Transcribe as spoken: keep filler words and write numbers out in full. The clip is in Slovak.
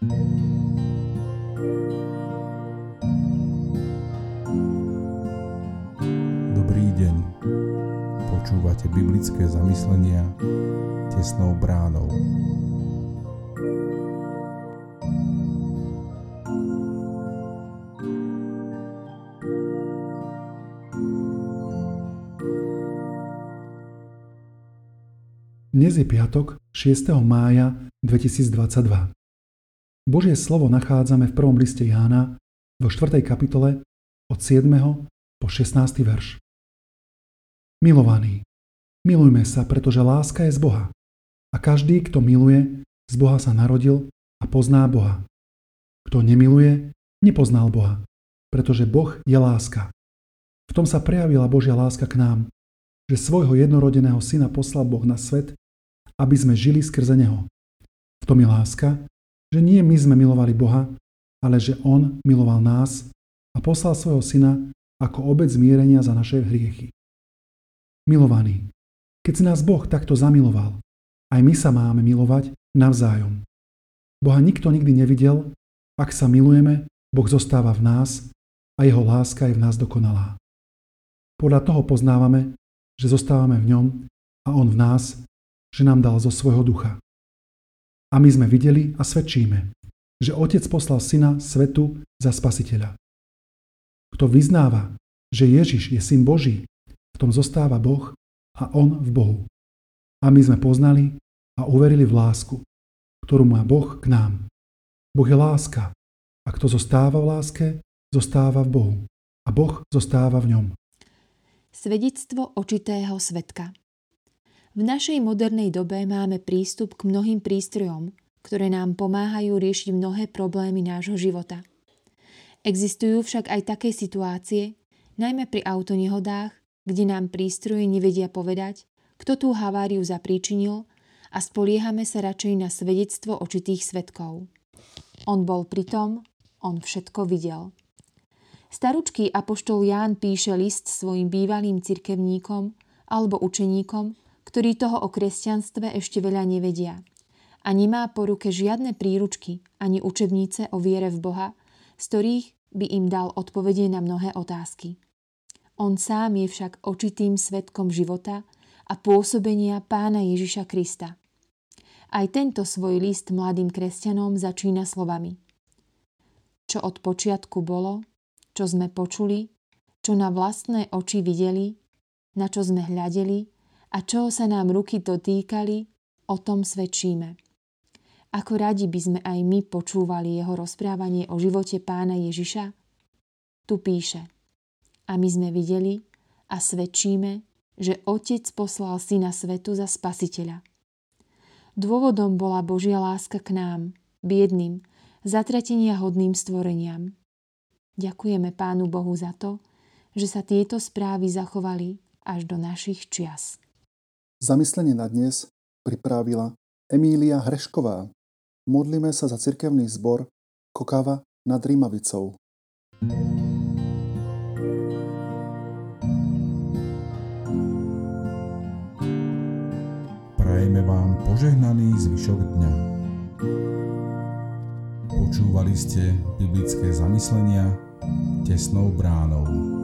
Dobrý deň. Počúvate biblické zamyslenia Tesnou bránou. Dnes je piatok, šiesteho mája dvetisícdvadsaťdva. Božie slovo nachádzame v prvom liste Jána vo štvrtej kapitole od siedmeho po šestnásty verš. Milovaní, milujme sa, pretože láska je z Boha. A každý, kto miluje, z Boha sa narodil a pozná Boha. Kto nemiluje, nepoznal Boha, pretože Boh je láska. V tom sa prejavila Božia láska k nám, že svojho jednorodeného syna poslal Boh na svet, aby sme žili skrze neho. V tom je láska, že nie my sme milovali Boha, ale že on miloval nás a poslal svojho syna ako obeť zmierenia za naše hriechy. Milovaní, keď si nás Boh takto zamiloval, aj my sa máme milovať navzájom. Boha nikto nikdy nevidel, ak sa milujeme, Boh zostáva v nás a jeho láska je v nás dokonalá. Podľa toho poznávame, že zostávame v ňom a on v nás, že nám dal zo svojho ducha. A my sme videli a svedčíme, že Otec poslal Syna svetu za Spasiteľa. Kto vyznáva, že Ježiš je Syn Boží, v tom zostáva Boh a on v Bohu. A my sme poznali a uverili v lásku, ktorú má Boh k nám. Boh je láska a kto zostáva v láske, zostáva v Bohu a Boh zostáva v ňom. Svedectvo očitého svedka. V našej modernej dobe máme prístup k mnohým prístrojom, ktoré nám pomáhajú riešiť mnohé problémy nášho života. Existujú však aj také situácie, najmä pri autonehodách, kde nám prístroje nevedia povedať, kto tú haváriu zapríčinil a spoliehame sa radšej na svedectvo očitých svedkov. On bol pritom, on všetko videl. Staručký apoštol Ján píše list svojim bývalým cirkevníkom alebo učeníkom, ktorí toho o kresťanstve ešte veľa nevedia. A nemá po ruke žiadne príručky ani učebnice o viere v Boha, z ktorých by im dal odpovede na mnohé otázky. On sám je však očitým svedkom života a pôsobenia Pána Ježiša Krista. Aj tento svoj list mladým kresťanom začína slovami: Čo od počiatku bolo, čo sme počuli, čo na vlastné oči videli, na čo sme hľadeli a čoho sa nám ruky dotýkali, o tom svedčíme. Ako radi by sme aj my počúvali jeho rozprávanie o živote Pána Ježiša? Tu píše: A my sme videli a svedčíme, že Otec poslal Syna svetu za Spasiteľa. Dôvodom bola Božia láska k nám, biedným, zatratenia hodným stvoreniam. Ďakujeme Pánu Bohu za to, že sa tieto správy zachovali až do našich čias. Zamyslenie na dnes pripravila Emília Hrešková. Modlíme sa za cirkevný zbor Kokava nad Rímavicou. Prajeme vám požehnaný zvyšok dňa. Počúvali ste biblické zamyslenia Tesnou bránou.